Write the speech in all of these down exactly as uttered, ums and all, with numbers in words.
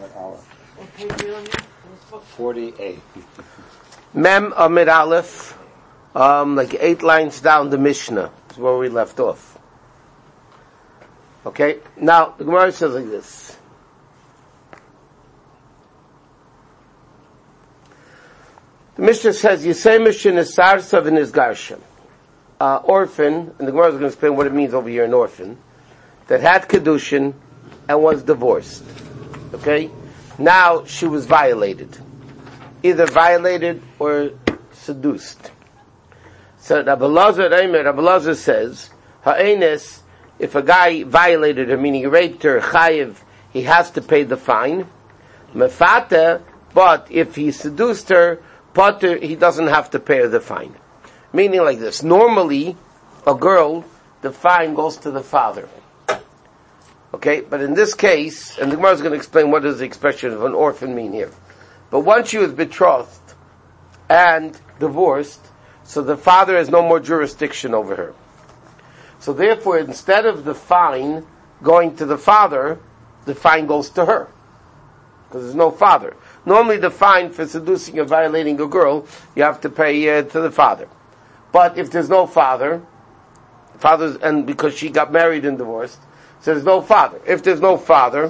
What page are you on here? forty-eight. Mem Amid Aleph, um, like eight lines down the Mishnah is where we left off. Okay, now the Gemara says like this. The Mishnah says, Yisemish in his sarsav in his garsha. Uh, orphan, and the Gemara is going to explain what it means over here, an orphan, that had kedushin and was divorced. Okay? Now she was violated. Either violated or seduced. So Rabbi Lazar, Rabbi Lazar says, Ha'enes, if a guy violated her, meaning he raped her, chayiv, he has to pay the fine. Mefata, but if he seduced her, potter, he doesn't have to pay her the fine. Meaning like this, normally, a girl, the fine goes to the father. Okay, but in this case, and the Gemara is going to explain what does the expression of an orphan mean here. But once she was betrothed and divorced, so the father has no more jurisdiction over her. So therefore, instead of the fine going to the father, the fine goes to her. Because there's no father. Normally the fine for seducing or violating a girl, you have to pay uh, to the father. But if there's no father, father's, and because she got married and divorced, so there's no father. If there's no father,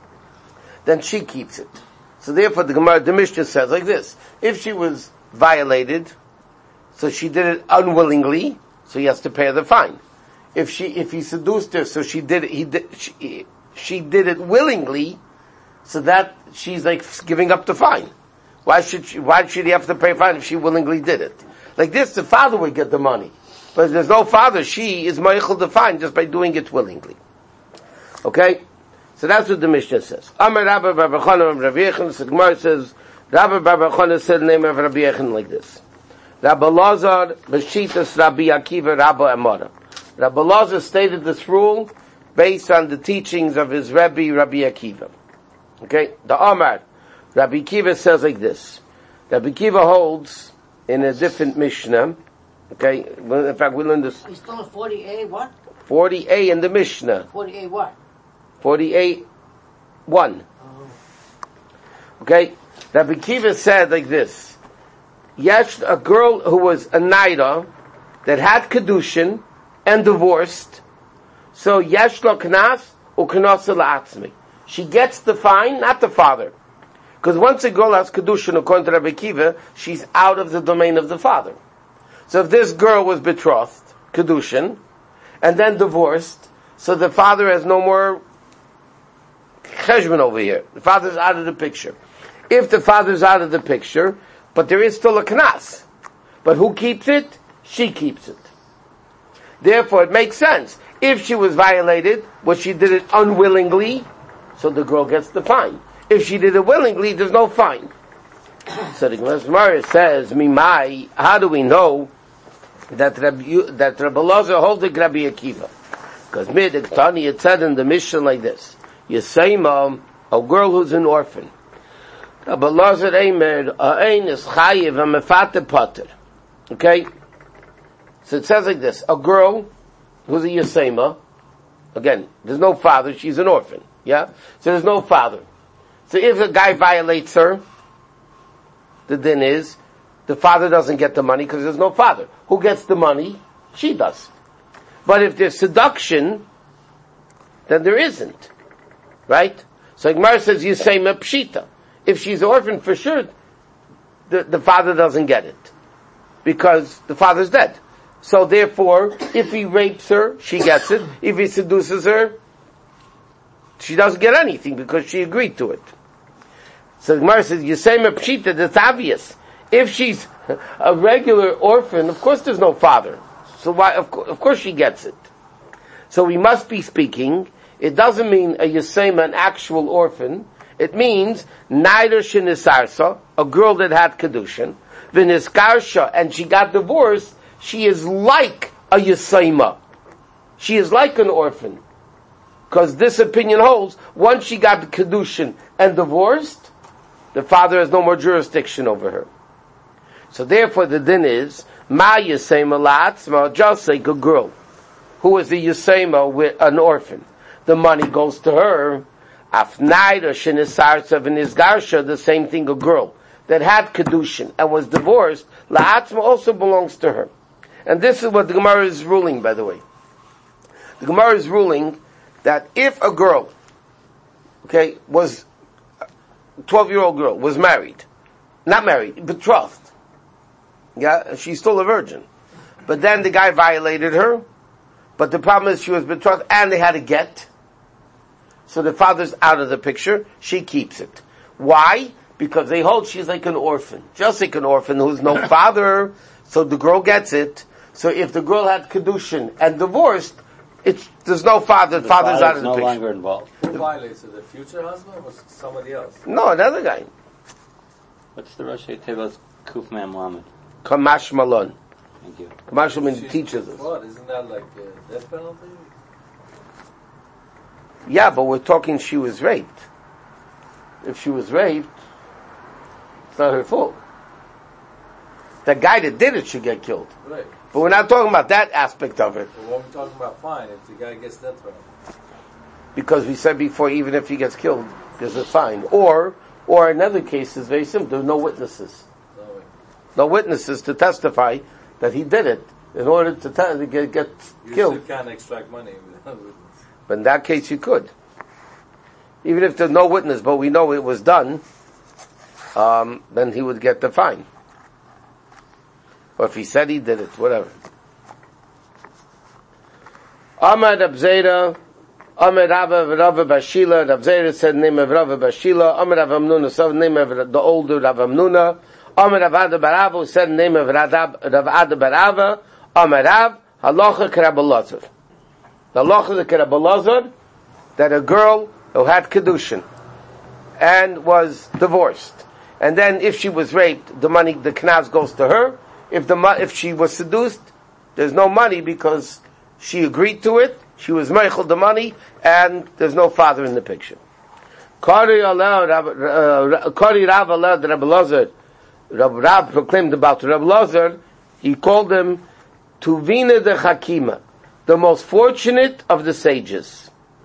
then she keeps it. So therefore the Gemara, the Mishnah says like this, if she was violated, so she did it unwillingly, so he has to pay her the fine. If she, if he seduced her, so she did it, he did, she, she did it willingly, so that she's like giving up the fine. Why should she, why should he have to pay a fine if she willingly did it? Like this, the father would get the money. But if there's no father, she is meichel the fine just by doing it willingly. Okay? So that's what the Mishnah says. Amar Rabbi Bar Bar Chana Rabbi Yechon, so the Gemara says, Rabbi Bar Bar Chana said the name of Rabbi Yechon like this. Rabbi Lazar, Beshitas Rabbi Akiva, Rabbi Amara. Rabbi Lazar stated this rule based on the teachings of his Rebbe, Rabbi Akiva. Okay? The Amar, Rabbi Akiva says like this. Rabbi Akiva holds in a different Mishnah. Okay? In fact, we learned this. Are you still in forty A what? forty A in the Mishnah. forty A what? forty-eight one. Oh. Okay? Rabbi Akiva said like this. Yes, a girl who was a naida that had kedushin and divorced, so yesh lo knas uknas la'atzmi. She gets the fine, not the father. Because once a girl has kedushin, according to Rabbi Akiva, she's out of the domain of the father. So if this girl was betrothed, kedushin, and then divorced, so the father has no more cheshbon over here. The father's out of the picture. If the father's out of the picture, but there is still a knas. But who keeps it? She keeps it. Therefore, it makes sense. If she was violated, well, she did it unwillingly, so the girl gets the fine. If she did it willingly, there's no fine. So the Gemara says, Mimai, how do we know that Rabbi, that Rabbi Lazar holds the Rabbi Akiva? Because Midiktani, it said in the Mishnah like this, Yisayma, a girl who's an orphan. Rabbi Lazar Eimer, Ha'ein is chayiv ha'mefate pater. Okay? So it says like this, a girl who's a Yisayma, again, there's no father, she's an orphan. Yeah? So there's no father. So if a guy violates her, the din is, the father doesn't get the money because there's no father. Who gets the money? She does. But if there's seduction, then there isn't. Right? So Gemara says, you say pshita. If she's orphan, for sure, the, the father doesn't get it. Because the father's dead. So therefore, if he rapes her, she gets it. If he seduces her, she doesn't get anything because she agreed to it. So the Gemara says, you say pshita, that's obvious. If she's a regular orphan, of course there's no father. So why, of, co- of course she gets it. So we must be speaking, it doesn't mean a Yisema, an actual orphan. It means, neither shinisarsa, a girl that had kedushin, v'niskarsha, and she got divorced, she is like a Yisema. She is like an orphan. Because this opinion holds, once she got the kedushin and divorced, the father has no more jurisdiction over her. So therefore the din is, ma Yisema la'atzma, just like a girl, who is a Yisema with an orphan. The money goes to her, Afnaida shenisarsa v'nisgarsha, the same thing, a girl that had kedushin and was divorced, la'atzma also belongs to her. And this is what the Gemara is ruling, by the way. The Gemara is ruling that if a girl, okay, was, twelve-year-old girl, was married, not married, betrothed, yeah, she's still a virgin, but then the guy violated her, but the problem is she was betrothed and they had a get, so the father's out of the picture, she keeps it. Why? Because they hold she's like an orphan, just like an orphan who's no father, so the girl gets it. So if the girl had kedushin and divorced, it's, there's no father, the father's out of the no picture. longer involved. Who violates it? The future husband or was somebody else? No, another guy. What's the Rosh Tevos Kuf Mem Lamed? Kamash Malon. Thank you. Kamash Malon She's teaches us. What? Isn't that like a death penalty? Yeah, but we're talking she was raped. If she was raped, it's not her fault. The guy that did it should get killed. Right. But we're not talking about that aspect of it. But what we're talking about, fine, if the guy gets death penalty. Because we said before, even if he gets killed, there's a fine. Or, or another case is very simple. There are no witnesses. No, way. No witnesses to testify that he did it in order to, te- to get, get You killed. still can't extract money without witness. But in that case, you could. Even if there's no witness, but we know it was done, um, then he would get the fine. Or if he said he did it, whatever. Ahmad Abzeda, Ahmad Rabba Rava Bashila, Rav Zera said name of Rava Bashila, Ahmad Rav Amnuna said name of the older Rav Amnuna, Ahmad Rav Ada Barava said name of Rav Ada Barava, Ahmad Rav, Halacha Karabalazar. The halacha of the Karabalazar, that a girl who had kedushin and was divorced, and then if she was raped, the money, the knaz goes to her. If the if she was seduced, there's no money because she agreed to it. She was meichel the money, and there's no father in the picture. Kari Rav allowed Rabbi Lazar. Rabbi Rav proclaimed about Rabbi Lazar. He called him Tuvina de Hakima, the most fortunate of the sages.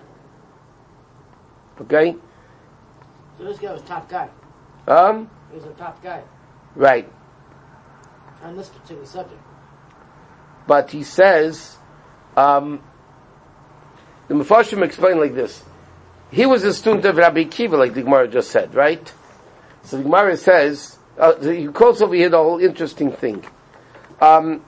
Okay? So this guy was top guy. Um? He was a top guy Right. on this particular subject. But he says, um, the Mefarshim explained like this. He was a student of Rabbi Akiva, like the Gemara just said, right? So the Gemara says, uh, he quotes over here the whole interesting thing. Um,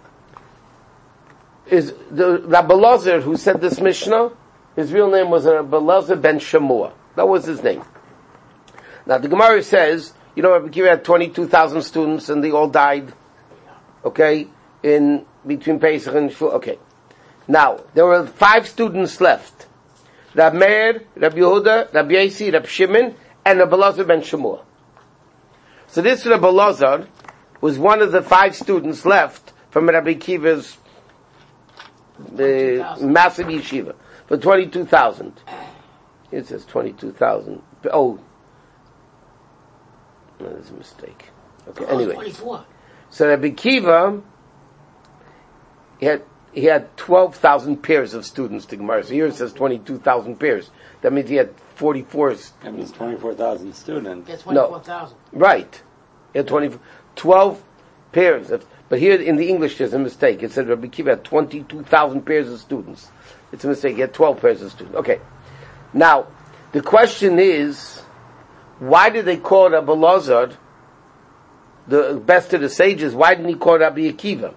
is the Rabbi Lazar who said this Mishnah, his real name was Rabbi Lazar ben Shamua. That was his name. Now the Gemara says, you know, Rabbi Akiva had twenty-two thousand students and they all died, okay, in between Pesach and Shvu. Okay. Now, there were five students left. Rabbi Meir, Rabbi Yehuda, Rabbi Yasi, Rabbi Shimon, and Rabbi Lazar ben Shemua. So this Rabbi Lazar was one of the five students left from Rabbi Akiva's uh, massive yeshiva for twenty-two thousand. It says twenty-two thousand. Oh, no, there's a mistake. Okay, Oh, anyway. twenty-four. So Rabbi Akiva, he had, he had twelve thousand pairs of students to Gemara. So here it says twenty-two thousand pairs. That means he had forty-four. That means twenty-four thousand students. That's twenty-four thousand. Right. He had twenty, twelve pairs of, but here in the English there's a mistake. It said Rabbi Akiva had twenty-two thousand pairs of students. It's a mistake. He had twelve pairs of students. Okay. Now, the question is, why did they call Rabbi Lazar the best of the sages? Why didn't he call Rabbi Akiva?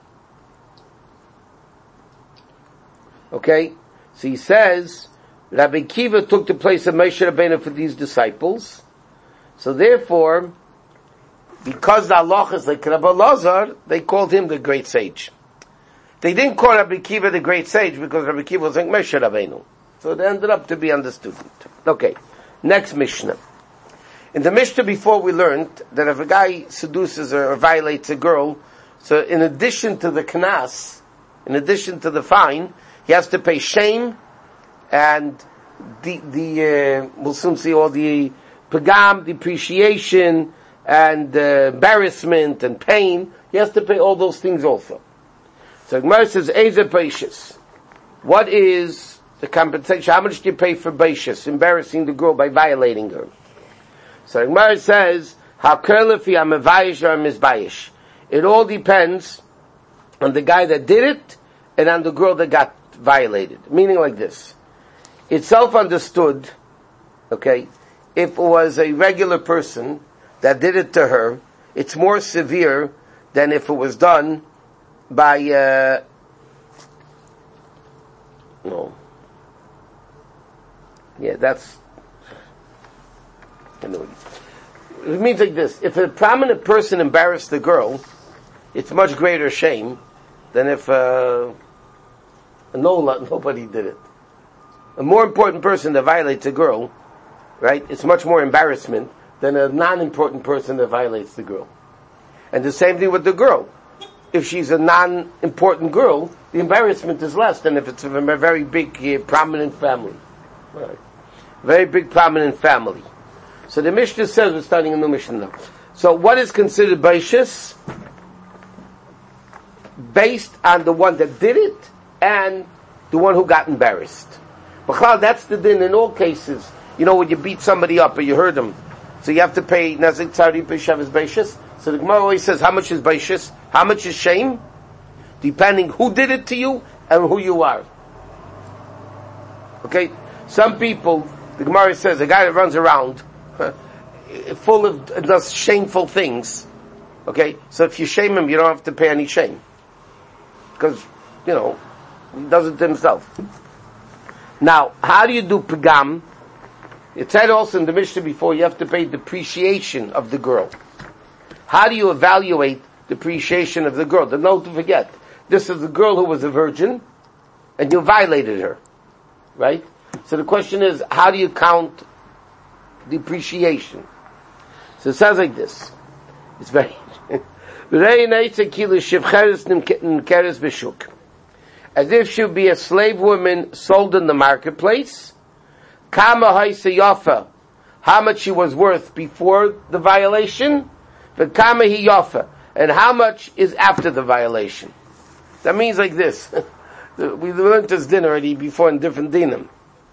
Okay? So he says, Rabbi Akiva took the place of Moshe Rabbeinu for these disciples. So therefore, because the halacha is like Rabbi Lazar, they called him the great sage. They didn't call Rabbi Akiva the great sage because Rabbi Akiva was like Moshe Rabbeinu. So they ended up to be understood. Okay. Next Mishnah. In the Mishnah before we learned that if a guy seduces or violates a girl, so in addition to the knas, in addition to the fine, he has to pay shame and the, the, uh, we'll soon see all the pagam, depreciation, and uh, embarrassment and pain. He has to pay all those things also. So Gemara says, Eze Paishis. What is the compensation. How much do you pay for Beishis, embarrassing the girl by violating her? So the Gemara says, how kerlefi amevayish or mizbayish. It all depends on the guy that did it and on the girl that got violated. Meaning like this. It's self-understood, okay, if it was a regular person that did it to her, it's more severe than if it was done by, uh, no. Yeah, that's, anyway. It means like this. If a prominent person embarrassed the girl, it's much greater shame than if, uh, no, nobody did it. A more important person that violates a girl, right, it's much more embarrassment than a non-important person that violates the girl. And the same thing with the girl. If she's a non-important girl, the embarrassment is less than if it's from a very big, uh, prominent family. Right. Very big, prominent family. So the Mishnah says, we're starting a new Mishnah now. So what is considered Beishis? Based on the one that did it and the one who got embarrassed. But that's the din in all cases. You know, when you beat somebody up or you hurt them, so you have to pay Nazik Tzari B'Shav is Beishis. So the Gemara always says, how much is Beishis? How much is shame? Depending who did it to you and who you are. Okay? Some people, the Gemara says, a guy that runs around, full of, does shameful things. Okay? So if you shame him, you don't have to pay any shame. Because, you know, he does it to himself. Now, how do you do pagam? It said also in the Mishnah before, you have to pay depreciation of the girl. How do you evaluate depreciation of the girl? The note to forget. This is the girl who was a virgin, and you violated her. Right? So the question is, how do you count depreciation? So it sounds like this. It's very... As if she would be a slave woman sold in the marketplace. Kama haisa yafa, how much she was worth before the violation, but kama hi yafa, and how much is after the violation. That means like this. We learned this din already before in different dinim.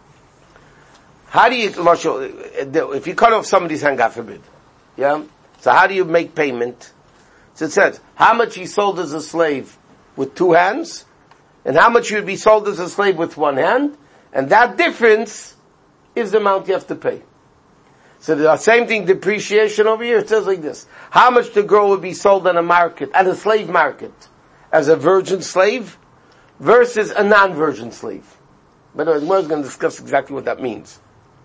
How do you, if you cut off somebody's hand, God forbid, yeah? So how do you make payment? So it says, how much he sold as a slave with two hands, and how much you would be sold as a slave with one hand, and that difference is the amount you have to pay. So the same thing, depreciation over here, it says like this. How much the girl would be sold on a market, at a slave market, as a virgin slave, versus a non-virgin slave. By the way, the Gemara is going to discuss exactly what that means.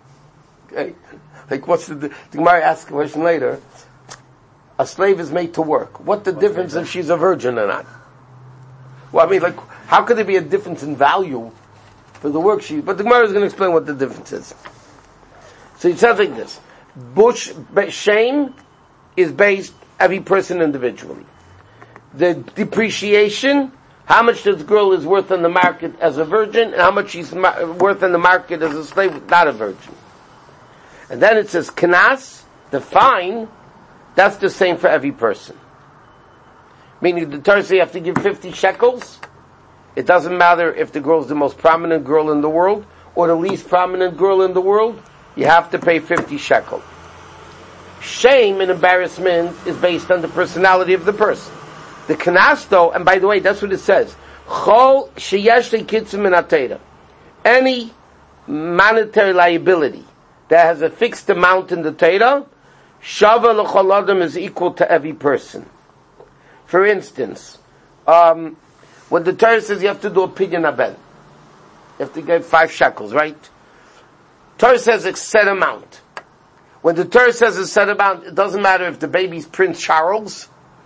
Okay? Like what's the, the Gemara asks a question later. A slave is made to work. What's the difference if she's a virgin or not? Well, I mean, like, how could there be a difference in value for the work she... But the Gemara is going to explain what the difference is. So it sounds like this. Bush, shame is based every person individually. The depreciation, how much this girl is worth in the market as a virgin, and how much she's ma- worth in the market as a slave, not a virgin. And then it says, Knas, the fine, that's the same for every person. Meaning the Torah says you have to give fifty shekels. It doesn't matter if the girl is the most prominent girl in the world or the least prominent girl in the world. You have to pay fifty shekels. Shame and embarrassment is based on the personality of the person. The Knas though, and by the way, that's what it says. Chol sheyesh lekitzim min hatera. Any monetary liability that has a fixed amount in the Torah, shava l'chol adam is equal to every person. For instance, um, when the Torah says you have to do a pidyon haben, you have to give five shekels, right? Torah says a set amount. When the Torah says a set amount, it doesn't matter if the baby's Prince Charles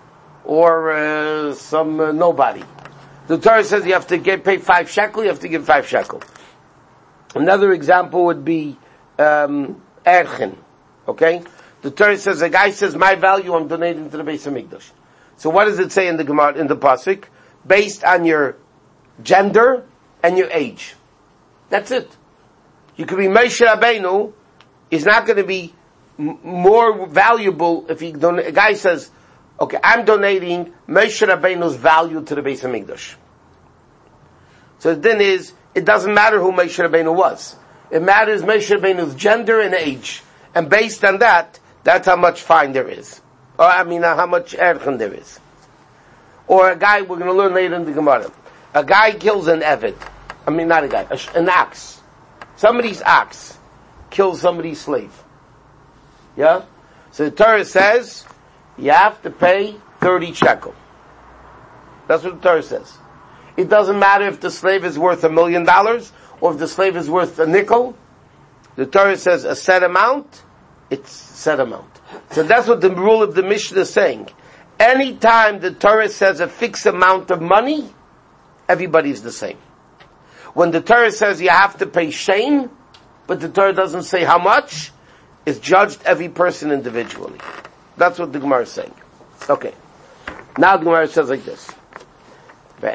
or uh, some uh, nobody. The Torah says you have to get, pay five shekel, you have to give five shekel. Another example would be um, erchen. Okay, the Torah says a guy says my value I'm donating to the Beis Hamikdash. So what does it say in the Gemara, in the pasuk? Based on your gender and your age. That's it. You could be Moshe Rabbeinu is not going to be m- more valuable if he don- a guy says, okay, I'm donating Moshe Rabbeinu's value to the Beis Hamikdash. So then is it doesn't matter who Moshe Rabbeinu was. It matters Moshe Rabbeinu's gender and age. And based on that, that's how much fine there is. Or, I mean, how much erchen there is. Or a guy, we're going to learn later in the Gemara. A guy kills an Eved. I mean, not a guy, a, an ox. Somebody's ox kills somebody's slave. Yeah? So the Torah says, you have to pay thirty shekel. That's what the Torah says. It doesn't matter if the slave is worth a million dollars, or if the slave is worth a nickel. The Torah says a set amount, it's set amount. So that's what the rule of the Mishnah is saying. Anytime the Torah says a fixed amount of money, everybody's the same. When the Torah says you have to pay shein, but the Torah doesn't say how much, it's judged every person individually. That's what the Gemara is saying. Okay. Now the Gemara says like this. Now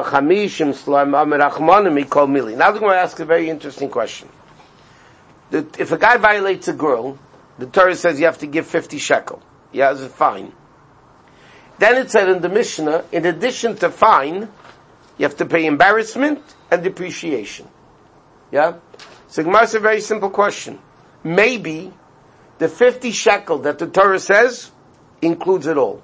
the Gemara asks a very interesting question. If a guy violates a girl, the Torah says you have to give fifty shekel. Yeah, it's fine. Then it said in the Mishnah, in addition to fine, you have to pay embarrassment and depreciation. Yeah? So Gemara asks a very simple question. Maybe the fifty shekel that the Torah says includes it all.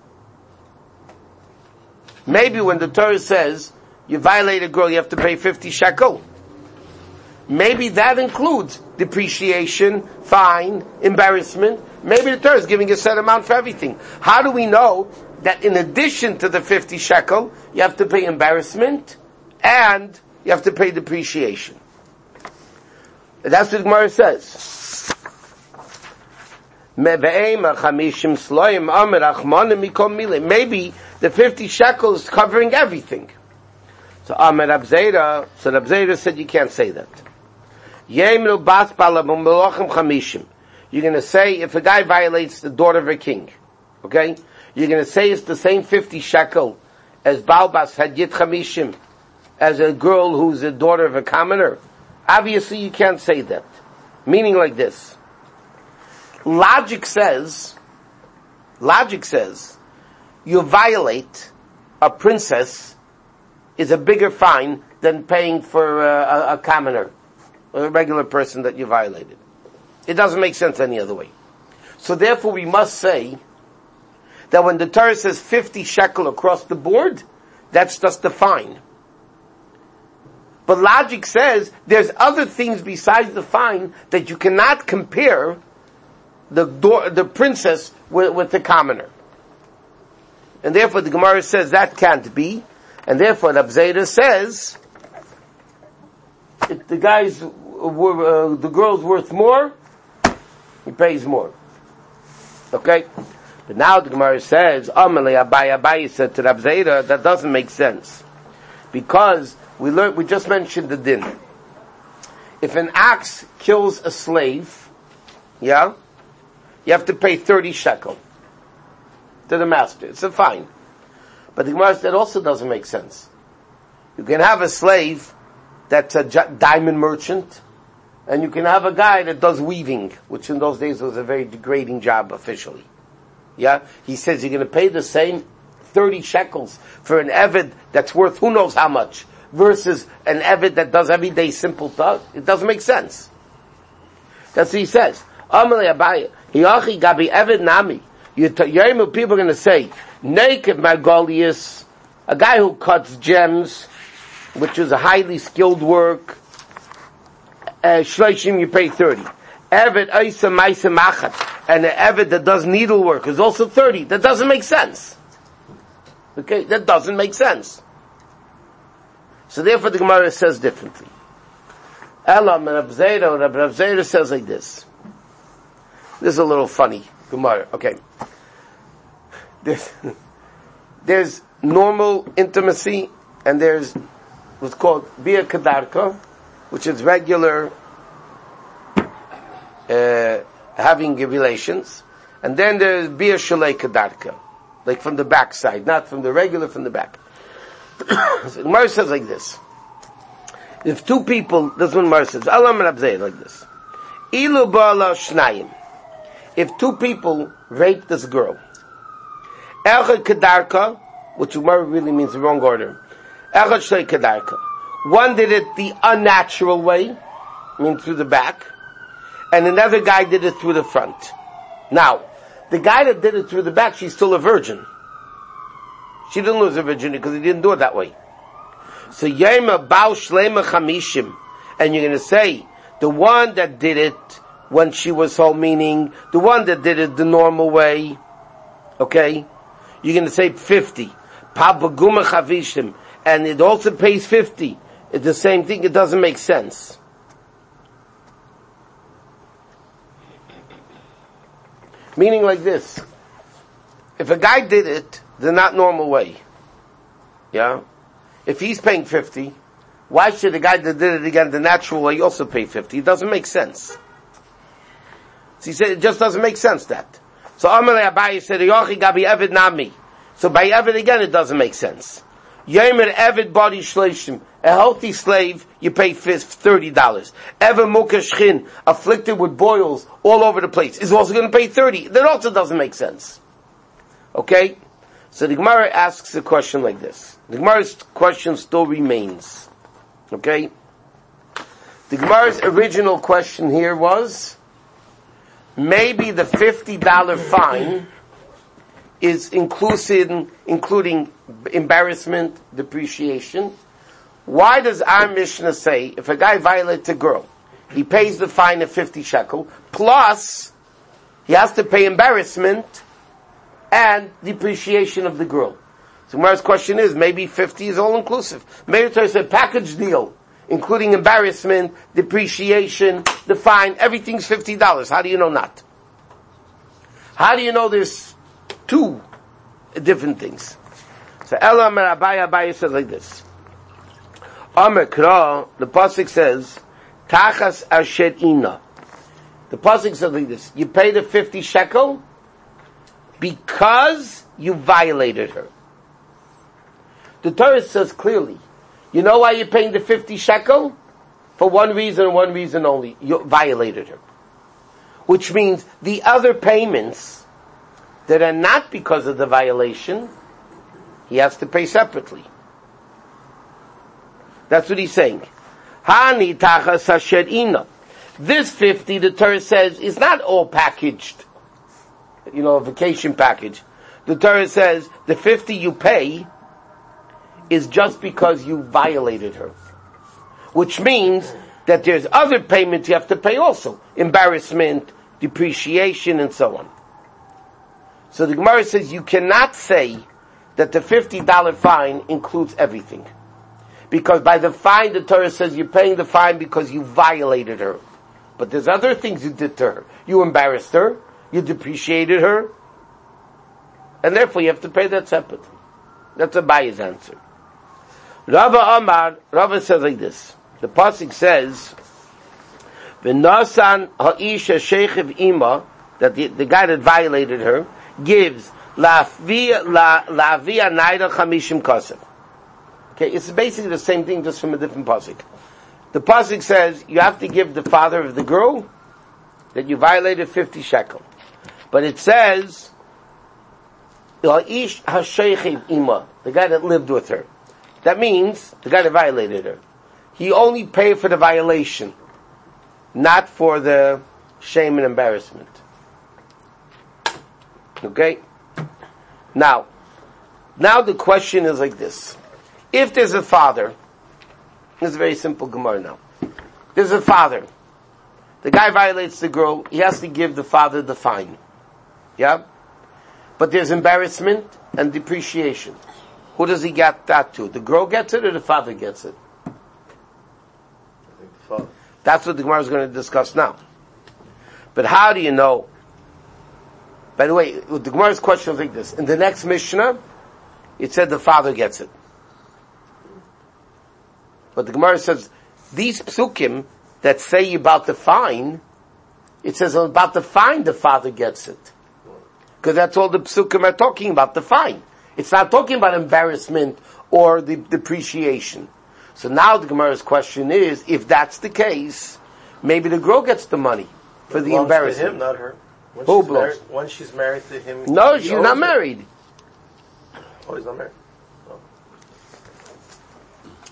Maybe when the Torah says you violate a girl, you have to pay fifty shekel. Maybe that includes depreciation, fine, embarrassment. Maybe the Torah is giving a set amount for everything. How do we know that in addition to the fifty shekel, you have to pay embarrassment and you have to pay depreciation? That's what the Gemara says. Maybe the fifty shekels is covering everything. So Amar Abzeira, so Abzeira said you can't say that. You're going to say, if a guy violates the daughter of a king, okay, you're going to say it's the same fifty shekel as Balbas Hadjit Chamishim, as a girl who's a daughter of a commoner. Obviously you can't say that. Meaning like this. Logic says, logic says, you violate a princess is a bigger fine than paying for a, a, a commoner, a regular person that you violated. It doesn't make sense any other way. So therefore we must say that when the Torah says fifty shekel across the board, that's just the fine. But logic says there's other things besides the fine that you cannot compare the do- the princess with, with the commoner. And therefore the Gemara says that can't be. And therefore the Abzeira says if the guy's were, uh, the girl's worth more, he pays more. Okay? But now the Gemara says, Amalei Abai Abai said to the Abzeira, that doesn't make sense. Because we learned, we just mentioned the din. If an ox kills a slave, yeah, you have to pay thirty shekel to the master. It's a fine. But the Gemara said that also doesn't make sense. You can have a slave that's a diamond merchant, and you can have a guy that does weaving, which in those days was a very degrading job officially. Yeah? He says you're going to pay the same thirty shekels for an eved that's worth who knows how much, versus an eved that does everyday simple stuff. It doesn't make sense. That's what he says. Amalei Abai, Hiyachi Gabi Eved Nami. People are going to say, naked Margolius, a guy who cuts gems, which is a highly skilled work, uh, Shloshim you pay thirty. Eved Oisa Maisa Machat, and an Eved that does needlework is also thirty. That doesn't make sense. Okay, that doesn't make sense. So therefore the Gemara says differently. Elam and Abzeira, and Abzeira says like this. This is a little funny. Gemara, okay. There's, there's normal intimacy, and there's what's called Bia Kadarka, which is regular uh, having relations, and then there's Bia Shalei Kadarka, like from the back side, not from the regular, from the back. So Gemara says like this. If two people, this one Gemara says, Alam and Abzei, like this. Ilu ba'ala shnayim. If two people rape this girl, Echad Kedarka, which Gemara really means the wrong order. Echad Shlei Kedarka. one did it the unnatural way, I mean through the back, and another guy did it through the front. Now, the guy that did it through the back, she's still a virgin. She didn't lose her virginity because he didn't do it that way. So Yema Bao Shlema Chamishim, and you're going to say, the one that did it when she was home, meaning the one that did it the normal way, okay, you're going to say fifty. Pabaguma Chavishim, and it also pays fifty. It's the same thing, it doesn't make sense. Meaning like this. If a guy did it the not normal way, yeah, if he's paying fifty, why should the guy that did it again the natural way also pay fifty? It doesn't make sense. So he said it just doesn't make sense that. So Amalei Abaye said, Yochi Gabi Evid Nami. So by Evid again it doesn't make sense. Yemer Evid Body Shleishim. A healthy slave, you pay thirty dollars. Ever Mukashchin, afflicted with boils all over the place, is also going to pay thirty. That also doesn't make sense. Okay? So the Gemara asks a question like this. The Gemara's question still remains. Okay? The Gemara's original question here was, maybe the fifty dollars fine is inclusive, including embarrassment, depreciation. Why does our Mishnah say, if a guy violates a girl, he pays the fine of fifty shekel, plus he has to pay embarrassment and depreciation of the girl. So Gemara's question is, maybe fifty is all inclusive. Maybe there's a package deal, including embarrassment, depreciation, the fine, everything's fifty dollars. How do you know not? How do you know there's two different things? So Ela Amar Abaye, Abaye says like this. Amar Kra, the pasuk says, Tachas Asher Ina. The pasuk says like this: you pay the fifty shekel because you violated her. The Torah says clearly, you know why you're paying the fifty shekel? For one reason and one reason only: you violated her. Which means the other payments that are not because of the violation, he has to pay separately. That's what he's saying. Hani tachas asher ina. This fifty, the Torah says, is not all packaged. You know, a vacation package. The Torah says the fifty you pay is just because you violated her. Which means that there's other payments you have to pay also. Embarrassment, depreciation, and so on. So the Gemara says you cannot say that the fifty dollars fine includes everything. Because by the fine, the Torah says you're paying the fine because you violated her. But there's other things you did to her. You embarrassed her, you depreciated her, and therefore you have to pay that separately. That's Abaye's answer. Rava Amar, Rava says like this. The pasuk says, "V'nasan ha'isha shechiv ima," that the, the guy that violated her gives la'avia la'avia naida chamishim kasev. Okay, it's basically the same thing, just from a different pasuk. The pasuk says you have to give the father of the girl that you violated fifty shekel, but it says ha'isha shechiv ima, the guy that lived with her. That means the guy that violated her, he only paid for the violation, not for the shame and embarrassment. Okay? Now, now the question is like this. If there's a father, this is a very simple Gemara now. There's a father. The guy violates the girl, he has to give the father the fine. Yeah? But there's embarrassment and depreciation. Who does he get that to? The girl gets it or the father gets it? I think the father. That's what the Gemara is going to discuss now. But how do you know? By the way, the Gemara's question is like this. In the next Mishnah, it said the father gets it. But the Gemara says, these psukim that say about the fine, it says about the fine the father gets it. Because that's all the psukim are talking about, the fine. It's not talking about embarrassment or the depreciation. So now the Gemara's question is, if that's the case, maybe the girl gets the money for the embarrassment. To him, not her. When Who she's belongs? married, once she's married to him. No, he she's owes not her. married. Oh, he's not married. Oh.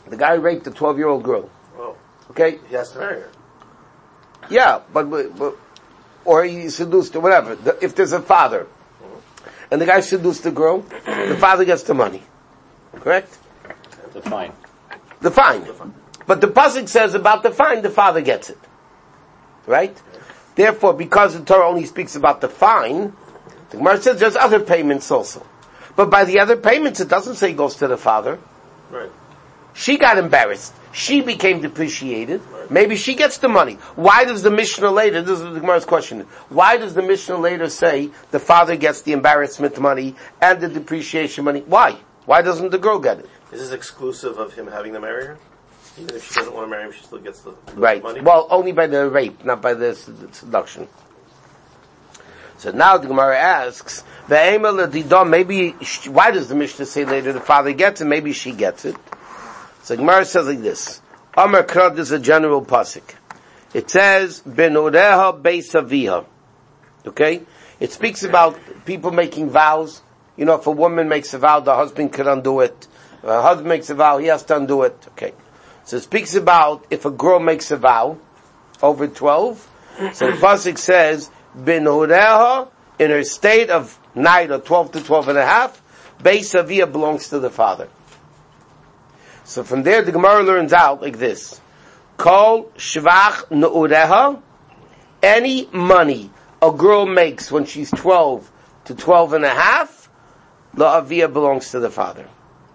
The guy raped a twelve-year-old girl. Oh, Okay? he has to marry her. Yeah, but, but, but or he seduced her, whatever. The, if there's a father, and the guy seduced the girl, the father gets the money. Correct? The fine. The fine. But the pasuk says about the fine, the father gets it. Right? Therefore, because the Torah only speaks about the fine, the Gemara says there's other payments also. But by the other payments, it doesn't say it goes to the father. Right. She got embarrassed. She became depreciated. Maybe she gets the money. Why does the Mishnah later, this is the Gemara's question, why does the Mishnah later say the father gets the embarrassment money and the depreciation money? Why? Why doesn't the girl get it? Is this exclusive of him having to marry her? Even if she doesn't want to marry him, she still gets the, the Right. money? Well, only by the rape, not by the seduction. So now the Gemara asks, maybe, why does the Mishnah say later the father gets it? Maybe she gets it. So the Gemara says like this. Amar Krad is a general pasuk. It says, Ben Ureha Beis Aviha. Okay? It speaks about people making vows. You know, if a woman makes a vow, the husband can undo it. If a husband makes a vow, he has to undo it. Okay. So it speaks about if a girl makes a vow, over twelve. So the pasuk says, Ben Ureha, in her state of night or twelve to twelve and a half, Beis Aviha belongs to the father. So from there, the Gemara learns out like this. Kol shvach nu'ureha, any money a girl makes when she's twelve to twelve and a half, la'aviyah belongs to the father.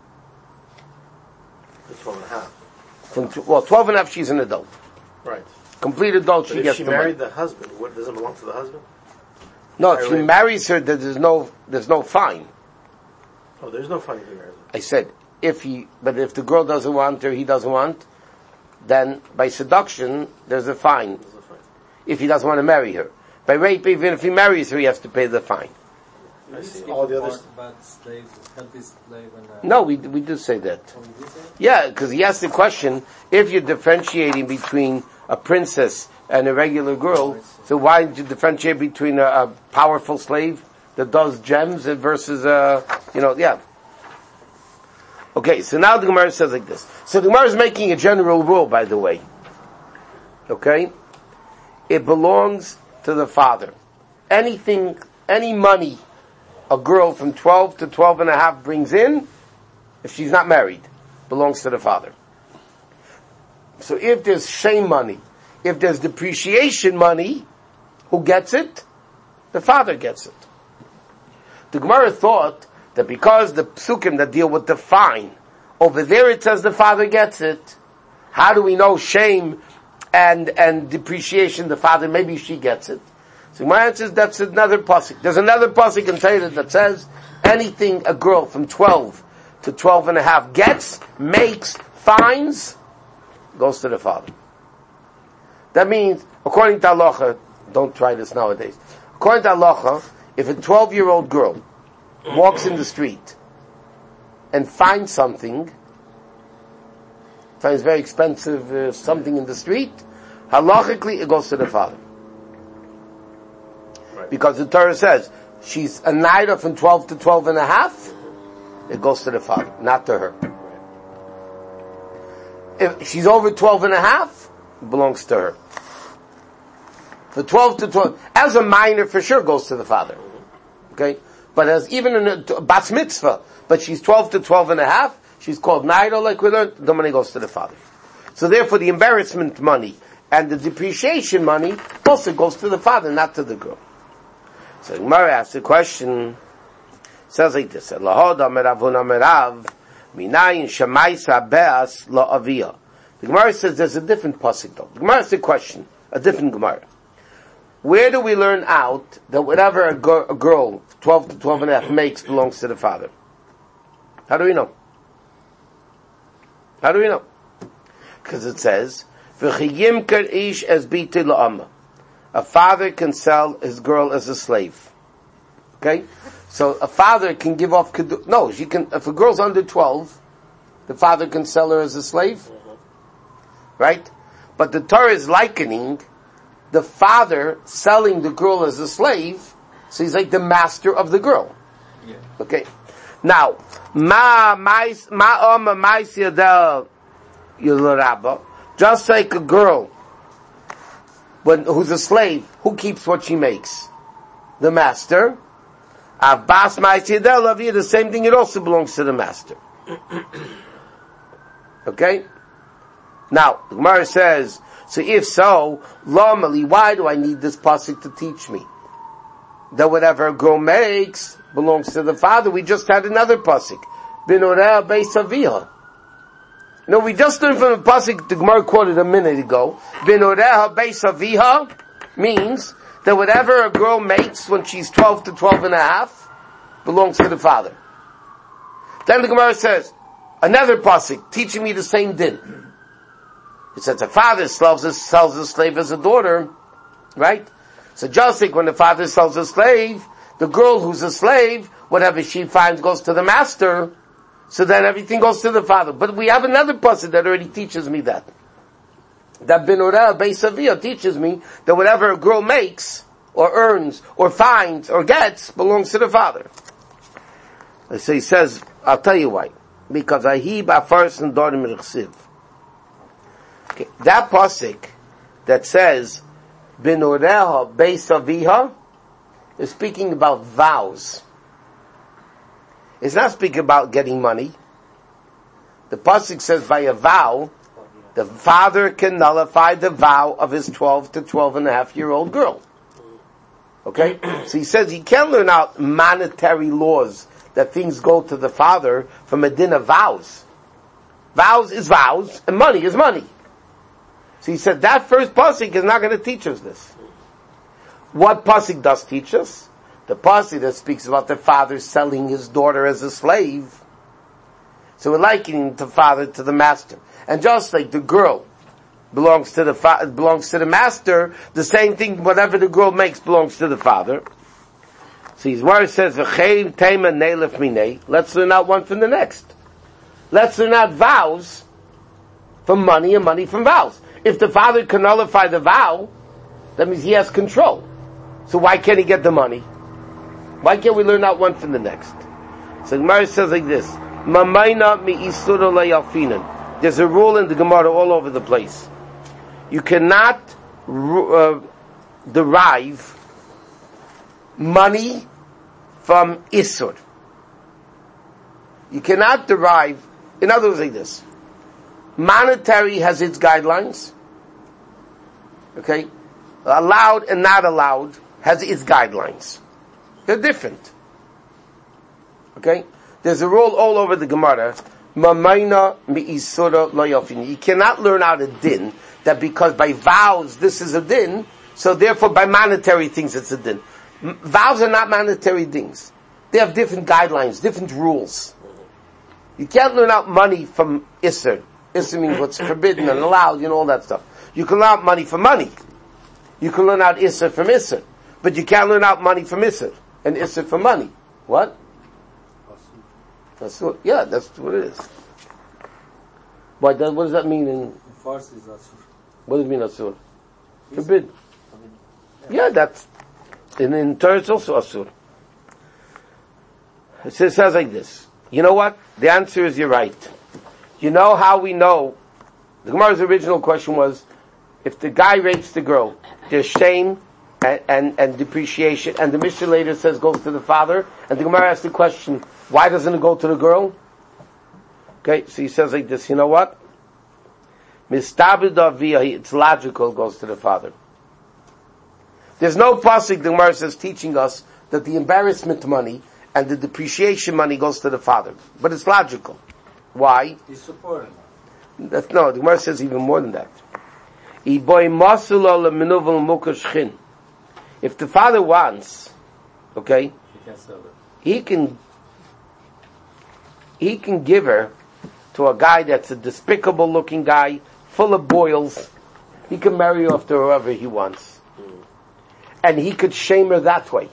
The twelve and a half. From, tw- well, twelve and a half, she's an adult. Right. Complete adult, But she if gets she the married money. the husband, what, does it belong to the husband? No, if she Married. marries her, there- there's no, there's no fine. Oh, there's no fine if he marries her. I said, if he, but if the girl doesn't want her, he doesn't want, then by seduction, there's a fine. There's no fine. If he doesn't want to marry her. By rape, even if he marries her, he has to pay the fine. I see. All the others. About slaves, healthy slave and, uh, No, we, we do say that. oh, you did say it? Yeah, because he asked the question, if you're differentiating between a princess and a regular girl, so why did you differentiate between a, a powerful slave that does gems and versus a, you know, yeah. Okay, so now the Gemara says like this. So the Gemara is making a general rule, by the way. Okay? It belongs to the father. Anything, any money a girl from twelve to twelve and a half brings in, if she's not married, belongs to the father. So if there's shame money, if there's depreciation money, who gets it? The father gets it. The Gemara thought that because the psukim that deal with the fine, over there it says the father gets it, how do we know shame and, and depreciation, the father, maybe she gets it? So my answer is that's another pasuk. There's another pasuk in Torah that says anything a girl from twelve to twelve and a half gets, makes, finds, goes to the father. That means, according to halacha, don't try this nowadays. According to halacha, if a twelve-year-old girl walks in the street and finds something, finds very expensive uh, something in the street, halachically it goes to the father. Right. Because the Torah says, she's a naira from twelve to twelve and a half, it goes to the father, not to her. If she's over twelve and a half, it belongs to her. For twelve to twelve, as a minor for sure goes to the father. Okay? But as even in a bas mitzvah, but she's twelve to twelve and a half, she's called naira like we learned, the money goes to the father. So therefore the embarrassment money and the depreciation money also goes to the father, not to the girl. So Gemara asks the question, says like this, Lahoda meravuna merav, minayin shemaisa be'as la'aviyah. The Gemara says there's a different pasuk though. The Gemara asks the question, a different Gemara. Where do we learn out that whatever a, girl, a girl, twelve to twelve and a half makes belongs to the father? How do we know? How do we know? Because it says, V'chiyimker ish es biti la'ama. A father can sell his girl as a slave. Okay? So a father can give off, no, she can, if a girl's under twelve, the father can sell her as a slave. Right? But the Torah is likening the father selling the girl as a slave, so he's like the master of the girl. Yeah. Okay? Now, ma, ma, ma, ma, ma, Yulurabba. Just like a girl when, who's a slave, who keeps what she makes? The master. Abbas Ma'itidel, the same thing, it also belongs to the master. Okay? Now, the Gemara says, so if so, normally, why do I need this pasuk to teach me that whatever a girl makes belongs to the father? We just had another pasuk, B'noreh beis aviha. No, we just learned from the pasuk the Gemara quoted a minute ago. B'noreh beis aviha means that whatever a girl makes when she's twelve to twelve and a half belongs to the father. Then the Gemara says another pasuk teaching me the same din. It says a father sells a, sells a slave as a daughter, right? So just like when the father sells a slave, the girl who's a slave, whatever she finds goes to the master, so then everything goes to the father. But we have another pasuk that already teaches me that. That B'noreh beis aviha teaches me that whatever a girl makes, or earns, or finds, or gets, belongs to the father. So he says, I'll tell you why. Because Ahi ba'afaris and Dorim Rechsiv. Okay, that pasuk that says B'noreh beis aviha is speaking about vows. It's not speaking about getting money. The pasuk says by a vow, the father can nullify the vow of his twelve to twelve and a half year old girl. Okay? So he says he can learn out monetary laws that things go to the father from a din of vows. Vows is vows, and money is money. So he said that first pasuk is not going to teach us this. What pasuk does teach us? The pasuk that speaks about the father selling his daughter as a slave. So we're likening the father to the master. And just like the girl belongs to the fa- belongs to the master, the same thing, whatever the girl makes belongs to the father. So his word says, "V'chein tema neilef minei." Let's learn out one from the next. Let's learn out vows from money and money from vows. If the father can nullify the vow, that means he has control. So why can't he get the money? Why can't we learn out one from the next? So the Gemara says like this: "Mamayna mi isura layalfinan." There's a rule in the Gemara all over the place. You cannot uh, derive money from isur. You cannot derive, in other words like this, monetary has its guidelines, okay? Allowed and not allowed has its guidelines. They're different. Okay? There's a rule all over the Gemara, Mamayna mi'isura lo yafin. You cannot learn out a din that because by vows this is a din, so therefore by monetary things it's a din. M- vows are not monetary things. They have different guidelines, different rules. You can't learn out money from Isser. Isser means what's forbidden and allowed, you know, all that stuff. You can learn out money from money. You can learn out Isser from Isser. But you can't learn out money from Isser and Isser from money. What? Asur. Yeah, that's what it is. Why, that, what does that mean in... Farsi is Asur. What does it mean Asur? Forbid. Yeah, that's... In, in Torah it's also Asur. It says, it says like this. You know what? The answer is you're right. You know how we know? The Gemara's original question was, if the guy rapes the girl, there's shame and, and, and depreciation, and the Mishnah later says goes to the father, and the Gemara asks the question, why doesn't it go to the girl? Okay, so he says like this, you know what? It's logical, it goes to the father. There's no pasuk, the Gemara says, teaching us that the embarrassment money and the depreciation money goes to the father. But it's logical. Why? He's supporting. That's, no, the Gemara says even more than that. If the father wants, okay, He can sell it. he can he can give her to a guy that's a despicable looking guy, full of boils. He can marry her off to whoever he wants. And he could shame her that way.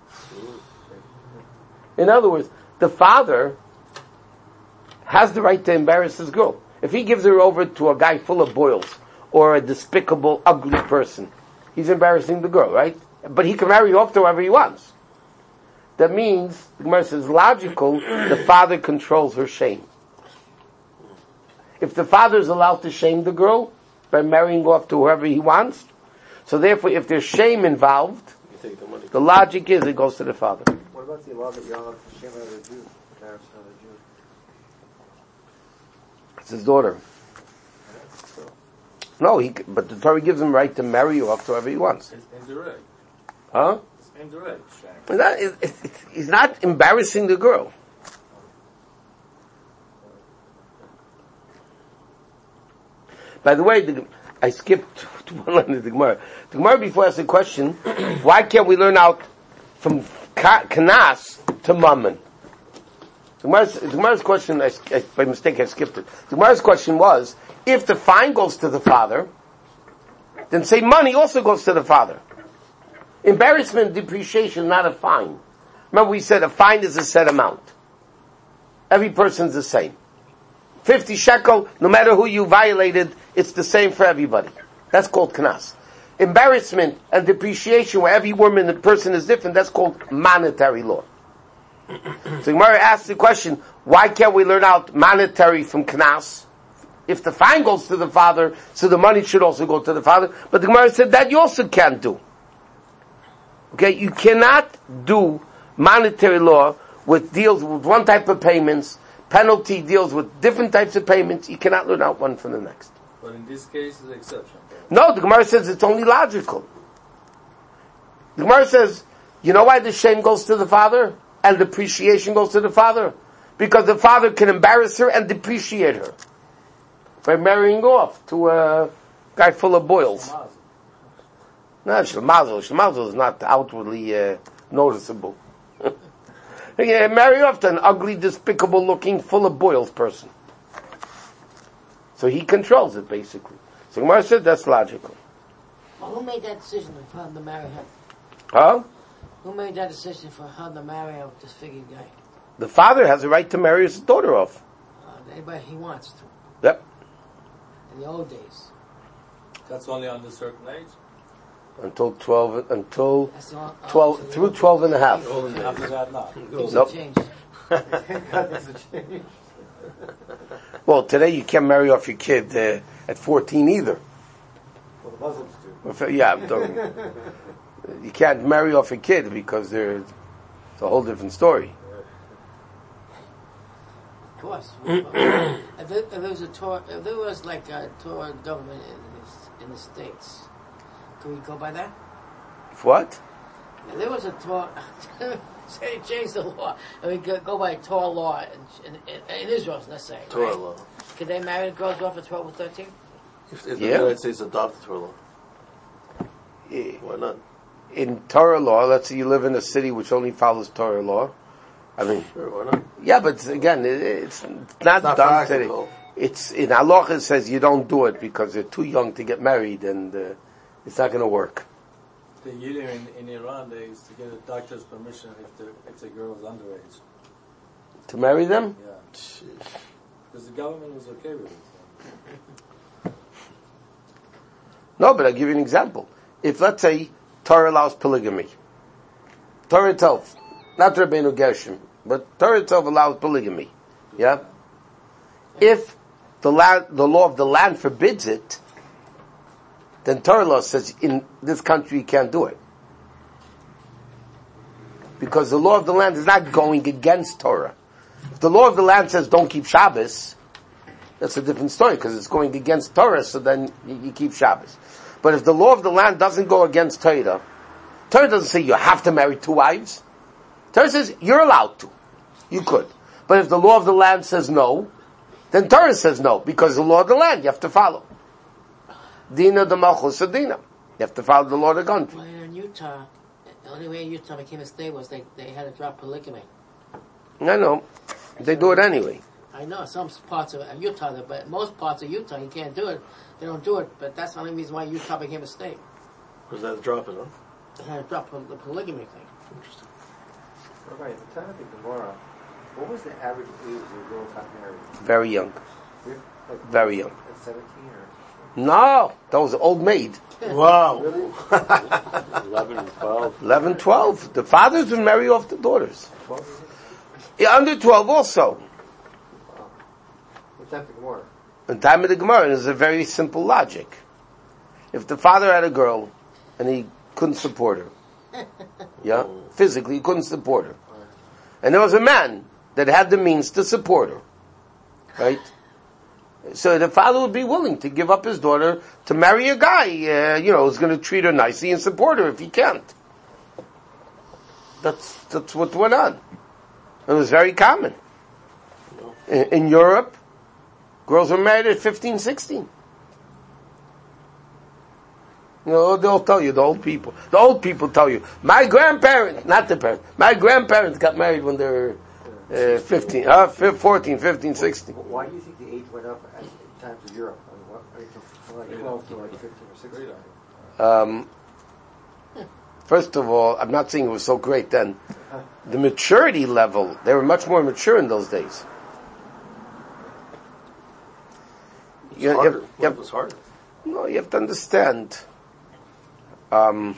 In other words, the father has the right to embarrass his girl. If he gives her over to a guy full of boils, or a despicable, ugly person, he's embarrassing the girl, right? But he can marry her off to whoever he wants. That means, the Gemara says, logical, the father controls her shame. if the father is allowed to shame the girl by marrying off to whoever he wants, so therefore if there's shame involved, You take the money. the logic is it goes to the father. What about the law that you're allowed to shame another Jew? Marry another Jew? It's his daughter. So, No, he, c- but the Torah gives him right to marry off to whoever he wants. it's indirect. Huh? It's indirect shame. And that is- it- it- he's not embarrassing the girl. By the way, the, I skipped to one line of the Gemara. The Gemara before asked the question, why can't we learn out from ka- Kanas to Mammon? The Gemara's, the Gemara's question, I, I, by mistake I skipped it. The Gemara's question was, if the fine goes to the father, then say money also goes to the father. Embarrassment, depreciation, not a fine. Remember we said a fine is a set amount. Every person's the same. fifty shekel, no matter who you violated, it's the same for everybody. That's called knas. Embarrassment and depreciation, where every woman and person is different, that's called monetary law. So Gemara asked the question, why can't we learn out monetary from knas? If the fine goes to the father, so the money should also go to the father. But the Gemara said that you also can't do. Okay, you cannot do monetary law with deals with one type of payments. Penalty deals with different types of payments. You cannot learn out one from the next. But in this case, it's an exception. No, the Gemara says it's only logical. The Gemara says, you know why the shame goes to the father and depreciation goes to the father? Because the father can embarrass her and depreciate her by marrying off to a guy full of boils. No, Shlemazel. Shlemazel is not outwardly uh, noticeable. Yeah, marry off to an ugly, despicable looking, full of boils person. So he controls it, basically. So Gemara said that's logical. Well, who made that decision for him to marry him? Huh? Who made that decision for him to marry him, this figured guy? The father has a right to marry his daughter off. Uh, anybody he wants to. Yep. In the old days. That's only under a certain age? Until twelve, until That's the all, twelve, uh, through twelve and a half. After that, not. Things Nope. have changed. Well, today you can't marry off your kid uh, at fourteen either. Well, the Muslims do. If- Yeah, I'm talking. You can't marry off a kid because they're, it's a whole different story. Of course. if, there, if there was a tour, if there was like a tour government in the, in the States, could we go by that? What? If there was a tour, say change the law, and we could go by Torah law in, in, in Israel, let's say. Torah right? law. Could they marry girls off at twelve or thirteen? If, if Yeah. the United States adopted Torah law, I- why not? In Torah law, let's say you live in a city which only follows Torah law. I mean, Sure, why not? yeah, but again, it, it's, it's not, not done today. practical. It's in halacha it says you don't do it because they're too young to get married, and uh, it's not going to work. The Yidden in, in Iran, they used to get a doctor's permission if the if the girl was underage. To marry them? Yeah. Because the government was okay with it. No, but I'll give you an example. If, let's say, Torah allows polygamy. Torah itself, not Rabbeinu Gershom, but Torah itself allows polygamy. Yeah? If the, la- the law of the land forbids it, then Torah law says in this country you can't do it. Because the law of the land is not going against Torah. If the law of the land says don't keep Shabbos, that's a different story because it's going against Torah, so then you, you keep Shabbos. But if the law of the land doesn't go against Torah, Torah doesn't say you have to marry two wives. Torah says you're allowed to. You could. But if the law of the land says no, then Torah says no, because the law of the land you have to follow. Dina de Malchus Dina. You have to follow the law of the country. Well, in Utah, the only way Utah became a state was they, they had to drop polygamy. I know. They do it anyway. I know some parts of Utah, but most parts of Utah you can't do it. They don't do it, but that's the only reason why Utah became a state. Was that drop it, huh? They had to drop the polygamy thing. Interesting. Rabbi, at the time of the Gemara, what was the average age of a girl got married? Very young. Like Very young. at seventeen or? No, that was an old maid. Wow. Really? eleven and twelve. eleven, twelve. The fathers would marry off the daughters. twelve? Yeah, under twelve also. What's that the Gemara? in time of the Gemara, there's a very simple logic. If the father had a girl and he couldn't support her, yeah, physically he couldn't support her, and there was a man that had the means to support her, right? So the father would be willing to give up his daughter to marry a guy, uh, you know, who's going to treat her nicely and support her if he can't. That's that's what went on. It was very common. In, in Europe, girls were married at fifteen, sixteen. You know, they'll tell you, the old people. The old people tell you, my grandparents, not the parents, my grandparents got married when they were uh, fifteen, uh, fourteen, fifteen, sixteen. Why do you think the age went up at times of Europe? I mean, what, I mean, from like twelve to like fifteen or sixteen? Um, first of all, I'm not saying it was so great then. The maturity level, they were much more mature in those days. It was You, you, harder. have, you, It have, was harder. no, you have to understand. Um,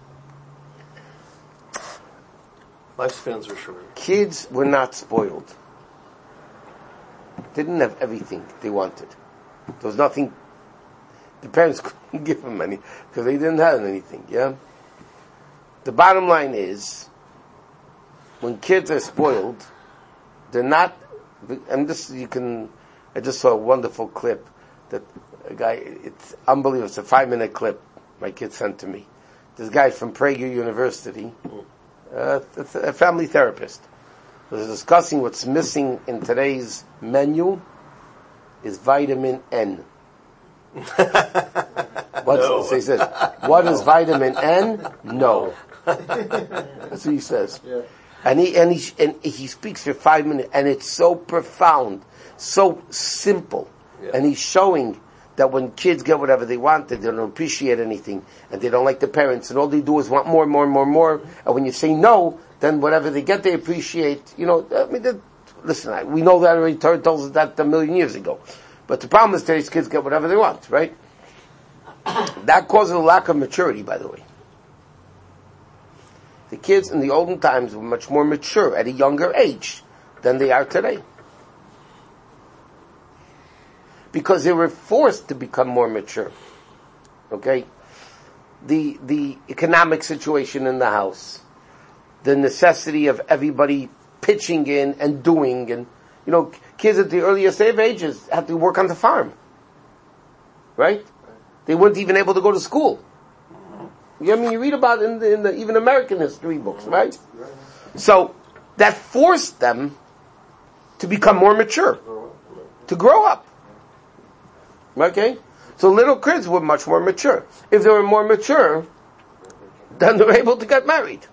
Lifespans were shorter. kids were not spoiled. They didn't have everything they wanted. There was nothing. The parents couldn't give them any because they didn't have anything. Yeah. The bottom line is, when kids are spoiled, they're not. And this you can. I just saw a wonderful clip that a guy. It's unbelievable. It's a five-minute clip my kid sent to me. This guy from Prager University, uh, a family therapist, was discussing what's missing in today's menu is vitamin N. What's, No. so he says, what is vitamin N? No. That's what he says. Yeah. And he, and he, and he speaks for five minutes, and it's so profound, so simple. Yeah. And he's showing that when kids get whatever they want, they don't appreciate anything, and they don't like the parents, and all they do is want more, more, more, more. And when you say no, then whatever they get, they appreciate. You know, I mean, that, listen, I, we know that already. Torah tells us that a million years ago. But the problem is today's kids get whatever they want, right? That causes a lack of maturity, by the way. The kids in the olden times were much more mature at a younger age than they are today. Because they were forced to become more mature. Okay? The, the economic situation in the house, the necessity of everybody pitching in and doing, and, you know, kids at the earliest of ages had to work on the farm. Right? They weren't even able to go to school. You know, I mean, you read about it in the, in the even American history books, right? So, that forced them to become more mature. To grow up. Okay? So little kids were much more mature. If they were more mature, then they were able to get married.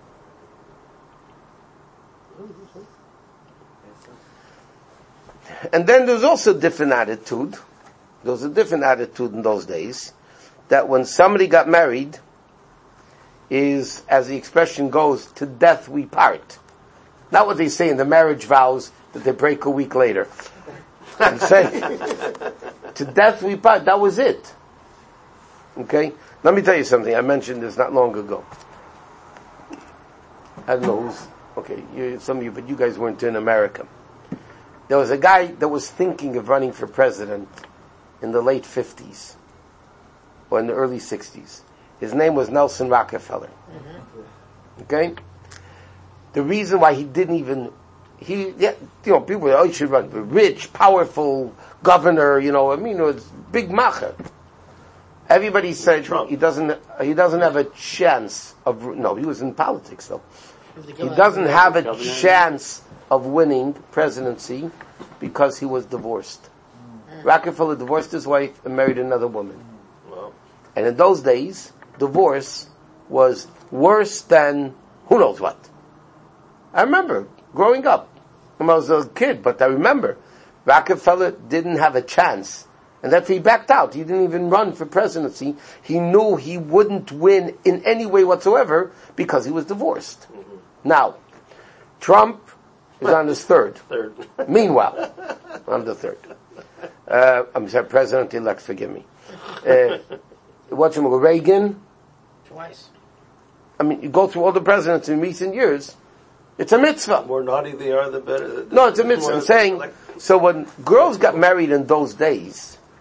And then there's also a different attitude. There was a different attitude in those days, that when somebody got married, is, as the expression goes, to death we part. Not what they say in the marriage vows that they break a week later. I'm saying, to death we part, that was it. Okay? Let me tell you something, I mentioned this not long ago. I don't know who's, okay, you, some of you, but you guys weren't in America. There was a guy that was thinking of running for president in the late fifties, or in the early sixties. His name was Nelson Rockefeller. Mm-hmm. Okay? The reason why he didn't even, he, yeah, you know, people, oh, he should run, rich, powerful governor, you know, I mean, it was big macher. Everybody said Trump. he doesn't, he doesn't have a chance of, no, he was in politics though. He doesn't have a chance of winning presidency because he was divorced. Mm. Rockefeller divorced his wife and married another woman. Wow. And in those days, divorce was worse than who knows what. I remember growing up when I was a kid, but I remember Rockefeller didn't have a chance. And that's why he backed out. He didn't even run for presidency. He knew he wouldn't win in any way whatsoever because he was divorced. Mm-hmm. Now, Trump is on his third. Third. Meanwhile, I'm the third. Uh, I'm sorry, President-elect, forgive me. Uh, what's him, Reagan? Twice. I mean, you go through all the presidents in recent years, it's a mitzvah. The more naughty they are, the better. The, No, it's a the mitzvah. more I'm saying, like- so when girls got married in those days,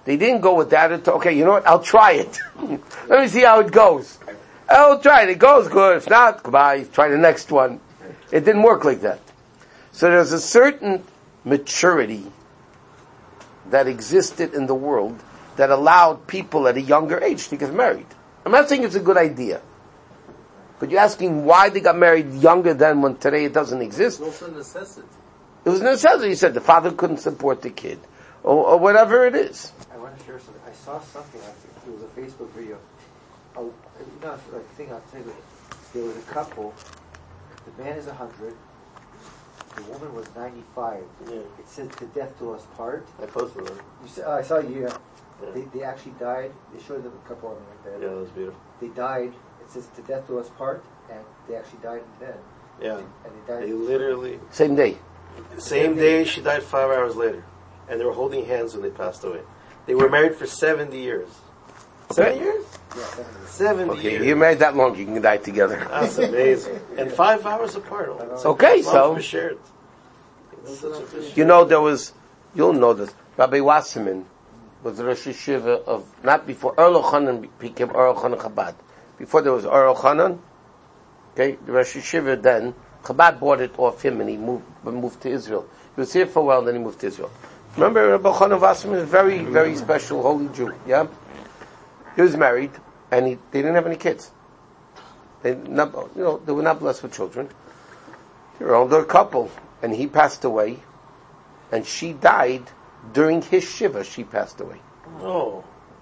They didn't go with that. Okay, you know what? I'll try it. Let me see how it goes. I'll try it. It goes good. If not, goodbye. Try the next one. It didn't work like that. So there's a certain maturity that existed in the world that allowed people at a younger age to get married. I'm not saying it's a good idea. But you're asking why they got married younger than when today it doesn't exist. It's also a necessity. It was a necessity. You said the father couldn't support the kid. Or, or whatever it is. I want to share something. I saw something. I think it was a Facebook video. Oh, you know, like thing I'll tell you. There was a couple. The man is a hundred. The woman was ninety-five. Yeah. It said "to death do us part." I posted them. You said, oh, I saw you. Yeah. Yeah. They they actually died. They showed them a couple of them like that. Yeah, that was beautiful. They died. It says "to death do us part," and they actually died in bed. Yeah. And they died. They literally, Same day. same day, she died five hours later. And they were holding hands when they passed away. They were married for seventy years. seventy years? Yeah, definitely. seventy Okay, years. you're married that long, you can die together. That's amazing. And five hours apart. Okay, so- Moms shared. It's such a fish. You know, there was, you'll know this, Rabbi Wasserman was the Rosh Hashiva of, not before, Earl Ochanan became Earl Ochanan Chabad. Before there was Earl Ochanan, okay, the Rosh Hashiva then, Chabad bought it off him and he moved, moved to Israel. He was here for a while, then he moved to Israel. Remember, Rabbi Ochanan Wasserman is a very, very special holy Jew, yeah? He was married, and he, they didn't have any kids. They not, you know, they were not blessed with children. They were an older couple, and he passed away, and she died during his shiva. She passed away. No.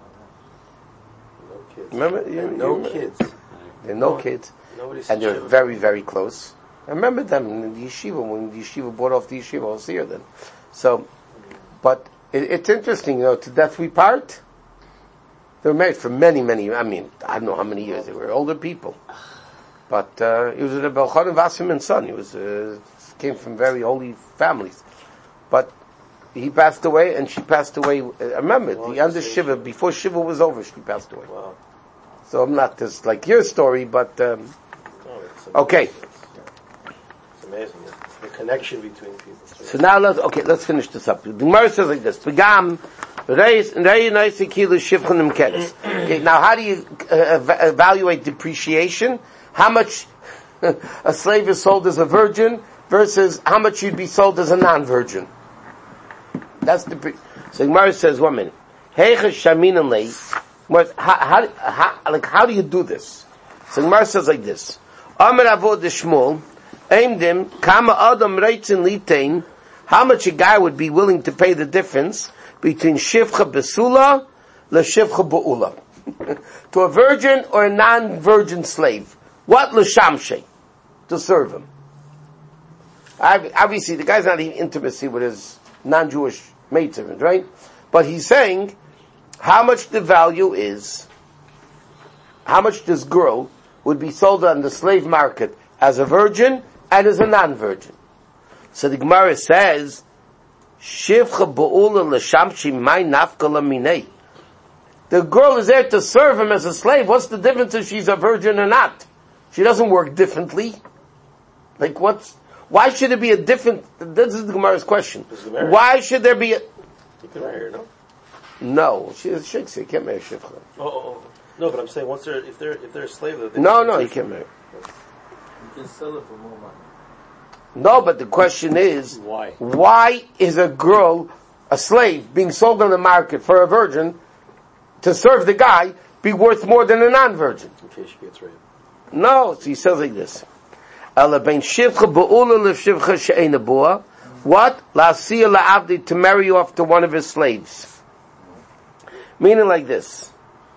No kids. Remember? You, And no you remember? kids. They had no kids, Nobody's and they were very, very close. I remember them in the yeshiva when the yeshiva bought off the yeshiva. I was here then. So, but it, it's interesting, you know. To death we part. They were married for many, many. I mean, I don't know how many years. They were older people, but uh, he was a Rebbe Chanan Wasserman's son. He was uh, came from very holy families, but he passed away, and she passed away. Uh, remember, the end of Shiva, before Shiva was over, she passed away. Wow. So I'm not just like your story, but um, Oh, it's amazing. okay. It's amazing. The connection between people. So now let's okay. Let's finish this up. The Gemara says like this: "V'gam reis rei nice kilu shivchanim keres." Okay, now how do you uh, ev- evaluate depreciation? How much a slave is sold as a virgin versus how much you'd be sold as a non-virgin? That's the. Pre- so Gemara says, one minute. Heicha shamin lei. How, how, how, like, how do you do this? So Gemara says like this: Amar Avod Shmuel. Aimdim, kama adam reitzin litain, how much a guy would be willing to pay the difference between shivcha besula le shivcha be'ula. To a virgin or a non-virgin slave. What l'shamshe? To serve him. Obviously, the guy's not in intimacy with his non-Jewish maidservant, right? But he's saying, how much the value is, how much this girl would be sold on the slave market as a virgin and as a non-virgin. So the Gemara says, Shivcha ba'ula l'shamshi mai nafka laminei. The girl is there to serve him as a slave. What's the difference if she's a virgin or not? She doesn't work differently. Like what's, why should there be a different, this is the Gemara's question. Why should there be a, You can marry her, no? no, she's a shiksa, you can't marry Shivcha. Oh, oh, oh. No, but I'm saying once they're if they're if they're a slave, though, they No, no, you can't marry. You can sell it for more money. No, but the question is, Why? why is a girl, a slave, being sold on the market for a virgin to serve the guy be worth more than a non-virgin? in case she gets raped. No, so he says like this. Ela bein shivcha be'ula l'shivcha she'ena bua. What? La'asiyah la'avdi, to marry off to one of his slaves. Meaning like this.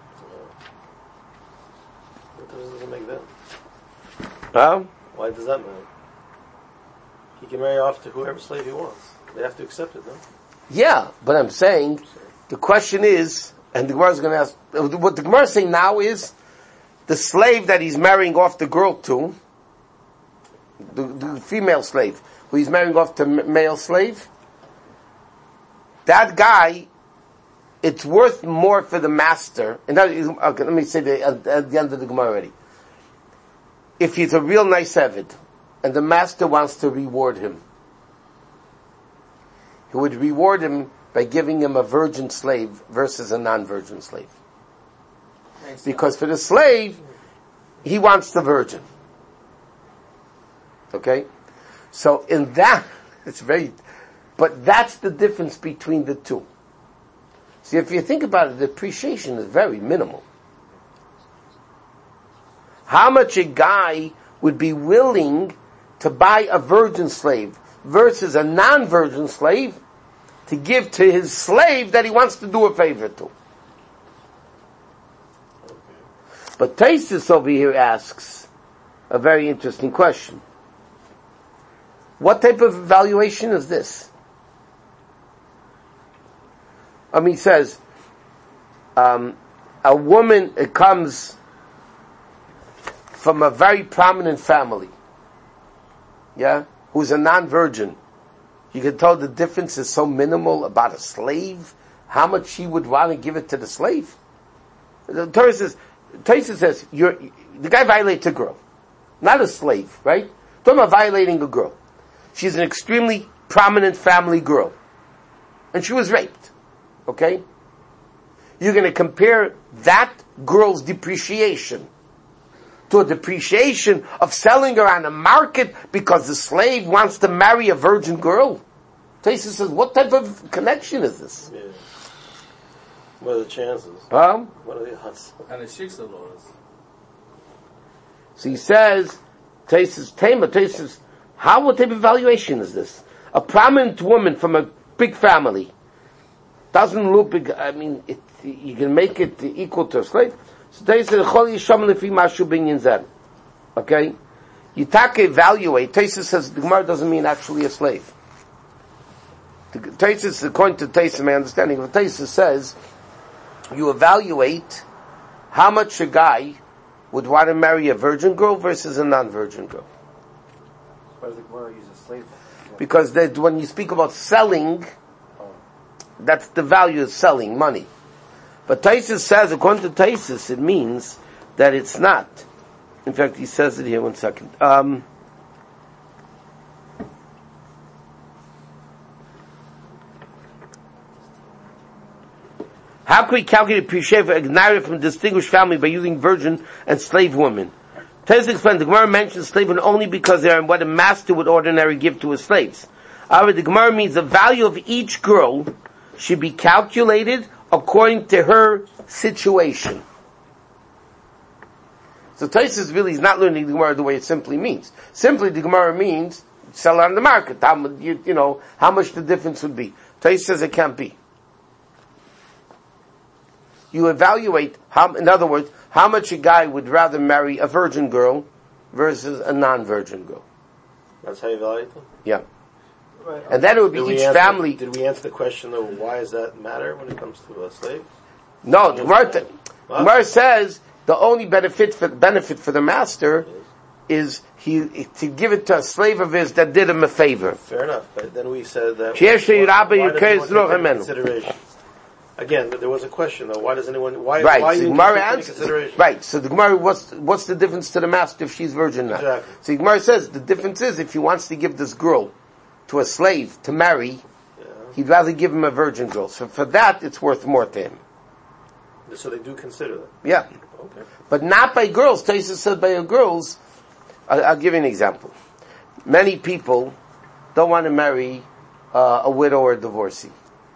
What difference does it make then? Huh? Why does that matter? He can marry off to whoever slave he wants. They have to accept it, no? Yeah, but I'm saying, the question is, and the Gemara is going to ask, what the Gemara is saying now is, the slave that he's marrying off the girl to, the, the female slave, who he's marrying off to m- male slave, that guy, it's worth more for the master, and that, okay, let me say the, at, at the end of the Gemara already. If he's a real nice Evid, and the master wants to reward him, he would reward him by giving him a virgin slave versus a non-virgin slave. Because for the slave, he wants the virgin. Okay? So in that, it's very, but that's the difference between the two. See, if you think about it, the depreciation is very minimal. How much a guy would be willing to buy a virgin slave versus a non-virgin slave to give to his slave that he wants to do a favor to. But Taisus over here asks a very interesting question. What type of evaluation is this? I mean, he says, um, a woman, it comes from a very prominent family, yeah, who's a non-virgin. You can tell the difference is so minimal about a slave, how much she would want to give it to the slave. The Torah says, Torah says, you're, the guy violates a girl, not a slave, right? Talking about violating a girl. She's an extremely prominent family girl, and she was raped. Okay? You're going to compare that girl's depreciation to a depreciation of selling her on the market because the slave wants to marry a virgin girl? Taisa says, what type of connection is this? Yeah. What are the chances? Huh? What are the odds? And the sheiks of laws. So he says, Taisa Tema, Taisa says, how, what type of evaluation is this? A prominent woman from a big family doesn't look big, I mean, it, you can make it equal to a slave. So they said, okay? You take evaluate. Taisa says the Gemara doesn't mean actually a slave. Taisa, according to Taisa, my understanding of Taisa says, you evaluate how much a guy would want to marry a virgin girl versus a non-virgin girl. Why does the Gemara use a slave? Because that when you speak about selling, that's the value of selling, money. But Taisus says, according to Taisus, it means that it's not. In fact, he says it here, one second. Um, how can we calculate appreciation for ignorant from a distinguished family by using virgin and slave women? Taisus explained, the Gemara mentions slave women only because they are what a master would ordinarily give to his slaves. However, the Gemara means the value of each girl should be calculated according to her situation. So Taisus really is not learning the Gemara the way it simply means. Simply, the Gemara means sell on the market. How, you, you know, how much the difference would be. Taisus says it can't be. You evaluate, how, in other words, how much a guy would rather marry a virgin girl versus a non-virgin girl. That's how you evaluate them? Yeah. Right. And then it would be Did we each answer- family. Did we answer the question though, why does that matter when it comes to a slave? No, the Gemara, the What? Gemara says the only benefit for, benefit for the master is he to give it to a slave of his that did him a favor. Fair enough, but then we said that. Sheyesh why- Rabbi why does Yukei anyone take that Zloch into Amenu. consideration? Again, there was a question though. Why does anyone? Why? Right, Why so you the take Gemara that into answers. consideration? Right, so the Gemara, what's what's the difference to the master if she's virgin now? Exactly. So the Gemara says the difference is if he wants to give this girl to a slave to marry, Yeah. he'd rather give him a virgin girl. So for that, it's worth more to him. So they do consider that. Yeah. Okay. But not by girls. Taisa said by girls. I'll, I'll give you an example. Many people don't want to marry uh, a widow or a divorcee.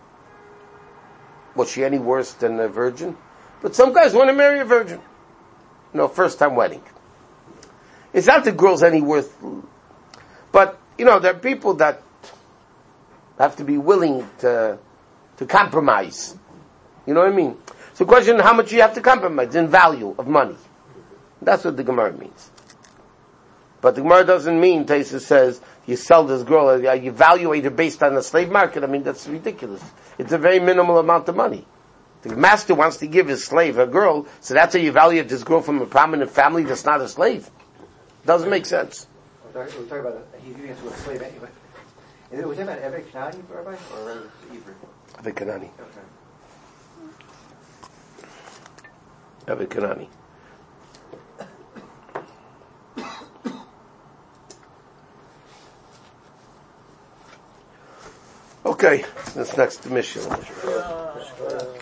Was she any worse than a virgin? But some guys want to marry a virgin. No, first time wedding. It's not the girl's any worth. But, you know, there are people that have to be willing to to compromise. You know what I mean? So the question, how much you have to compromise in value of money. That's what the Gemara means. But the Gemara doesn't mean, Taisa says, you sell this girl, uh, you evaluate her based on the slave market. I mean, that's ridiculous. It's a very minimal amount of money. The master wants to give his slave a girl, so that's how you evaluate this girl from a prominent family that's not a slave. Doesn't make sense. We're talking, we're talking about, a, he's giving it to a slave anyway. Is it, we're talking about Evet Kanani, Rabbi, or rather Hebrew? Evet Kanani. Okay. Evet Kanani. Okay. Okay, this next mission.